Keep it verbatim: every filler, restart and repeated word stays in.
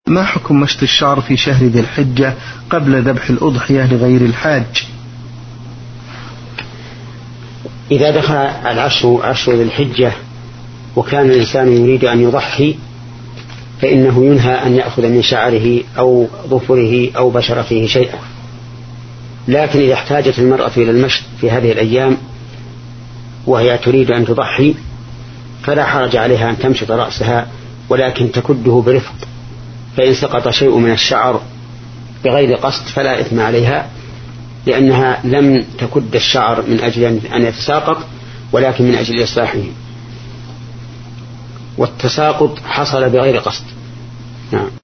ما حكم مشط الشعر في شهر ذي الحجة قبل ذبح الأضحية لغير الحاج؟ إذا دخل العشر عشر ذي الحجة وكان الإنسان يريد أن يضحي فإنه ينهى أن يأخذ من شعره أو ظفره أو بشرته شيئا، لكن إذا احتاجت المرأة إلى المشط في هذه الأيام وهي تريد أن تضحي فلا حرج عليها أن تمشط رأسها، ولكن تكده برفق، فإن سقط شيء من الشعر بغير قصد فلا إثم عليها، لأنها لم تكد الشعر من أجل أن يتساقط ولكن من أجل إصلاحه، والتساقط حصل بغير قصد. نعم.